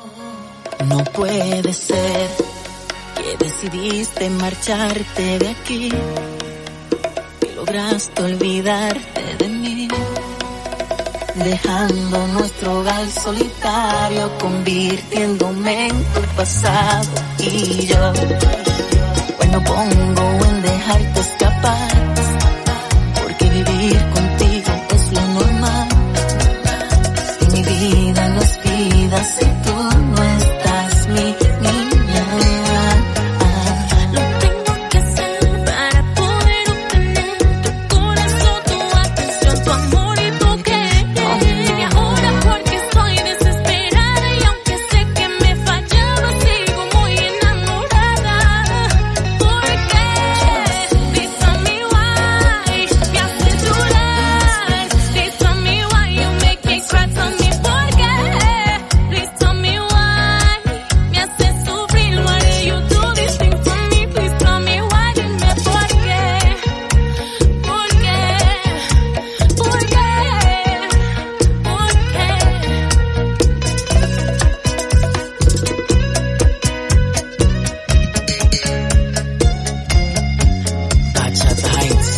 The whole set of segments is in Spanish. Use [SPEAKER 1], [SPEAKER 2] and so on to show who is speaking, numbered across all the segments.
[SPEAKER 1] No puede ser que decidiste marcharte de aquí, que lograste olvidarte de mí, dejando nuestro hogar solitario, convirtiéndome en tu pasado. Y yo, cuando pongo en dejarte escapar, porque vivir contigo es lo normal. Y mi vida no es vida si tú no estás, mi niña.
[SPEAKER 2] Lo tengo que hacer para poder obtener tu corazón, tu atención, tu amor y tu querer. Dime ahora porque estoy desesperada y aunque sé que me fallaba sigo muy enamorada. Porque please tell me why me haces llorar. Please tell me why you make me cry. Tell me por qué. Please tell me why me haces sufrir. Why do you do these things to me? Please tell me why. Dime por qué. ¿Por qué? ¿Por qué? ¿Por qué?
[SPEAKER 1] Bachata Heights.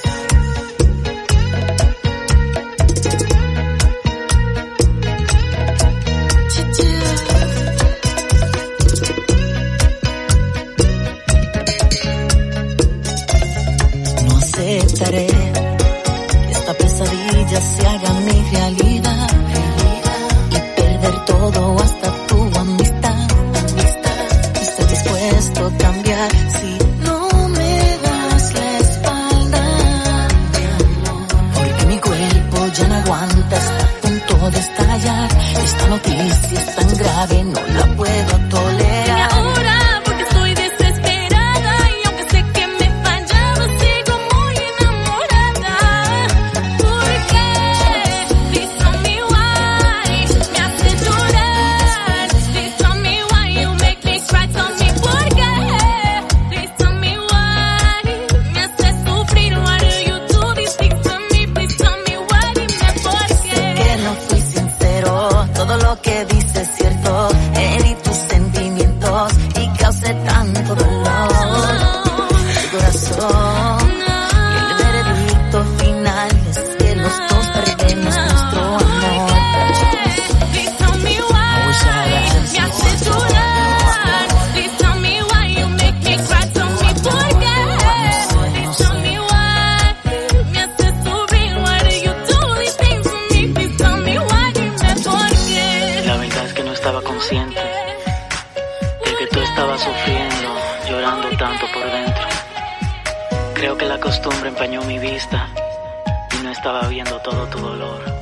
[SPEAKER 1] No aceptaré que esta pesadilla se haga mi realidad y perder todo hasta tu amistad. Estoy dispuesto a cambiar si no me das la espalda, porque mi cuerpo ya no aguanta, está a punto de estallar. Esta noticia es tan grave, no la puedo
[SPEAKER 2] Dime
[SPEAKER 1] tolerar.
[SPEAKER 2] ahora porque estoy desesperada y aunque sé que me fallaba sigo muy enamorada. ¿Por qué? Please tell me why me haces llorar. Please tell me why you make me cry. Tell me por qué. Please tell me why me haces sufrir. Why do you do these things to me? Please tell me why. Dime por qué.
[SPEAKER 1] Que no fui sincero, todo lo que dices es cierto. Herí tus sentimientos y causé tanto dolor en tu corazón. Y el veredicto final es que los dos perdemos nuestro amor.
[SPEAKER 2] Please tell me why me haces llorar. Please tell me why you make me cry. Tell me por qué. Please tell me why me haces sufrir. Why do you do these things to me? Please tell me why. Dime por qué.
[SPEAKER 3] La verdad es que no estaba consciente de que tú estabas sufriendo, llorando tanto por dentro. Creo que la costumbre empañó mi vista y no estaba viendo todo tu dolor.